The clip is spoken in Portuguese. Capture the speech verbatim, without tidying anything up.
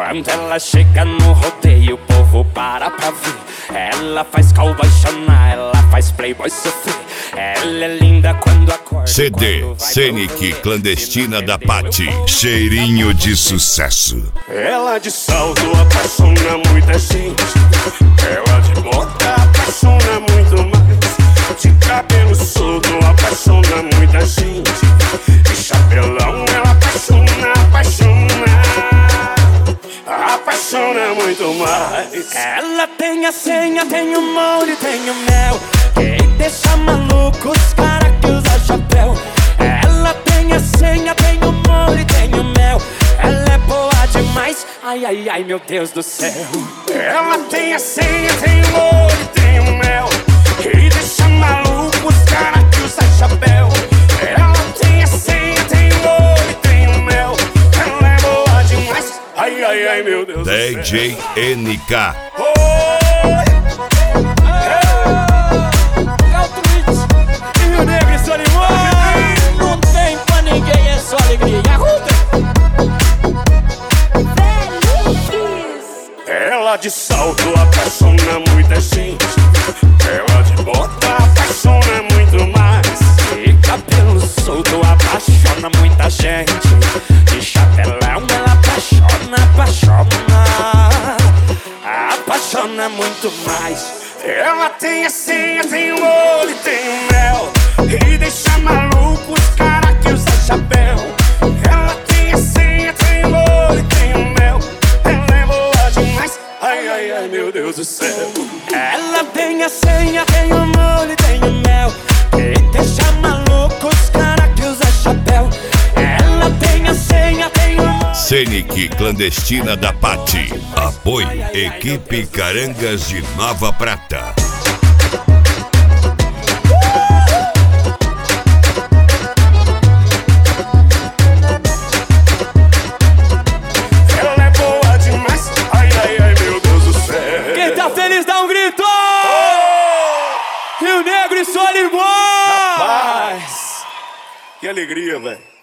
Quando ela chega no rodeio, o povo para pra ver. Ela faz cowboy chorar, ela faz playboy sofrer. Ela é linda quando acorda. C D Scenic Clandestina da Paty, cheirinho de sucesso. Ela de salto apaixona muita gente. Ela de bota apaixona muito mais. De cabelo solto apaixona muita gente. De chapelão ela apaixona, apaixona. Apaixona muito mais. Ela tem a senha, tem o molde, tem o mel. Quem deixa maluco os cara que usa chapéu. Ela tem a senha, tem o molde, tem o mel. Ela é boa demais, ai, ai, ai, meu Deus do céu. Ela tem a senha, tem o molde, tem o mel. E deixa maluco os cara que usa chapéu. Ela tem a senha, tem o molde, tem o mel. Ela é boa demais, ai, ai, ai, meu Deus do céu. D J N K. Rio Negro e Solimões. Não tem pra ninguém, é só alegria. Ela de salto apaixona muita gente. Ela de bota apaixona muito mais. De cabelo solto apaixona muita gente. De chapelão ela apaixona, apaixona. Apaixona muito mais. Ela tem a senha, tem o olho, tem o mel. E deixa maluco os cara que usa chapéu. Ela tem a senha, tem o olho, tem o mel. Ela é boa demais, ai, ai, ai, meu Deus do céu. Ela tem a senha, tem o molho, tem o mel. E deixa maluco os cara que usa chapéu. Ela tem a senha, tem o molho. Scenic Clandestina da Paty. Apoio Equipe Carangas de Nova Prata. Ela é boa demais, ai, ai, ai, meu Deus do céu. Quem tá feliz dá um grito! Oh! Rio Negro e Solimões! Rapaz, que alegria, velho.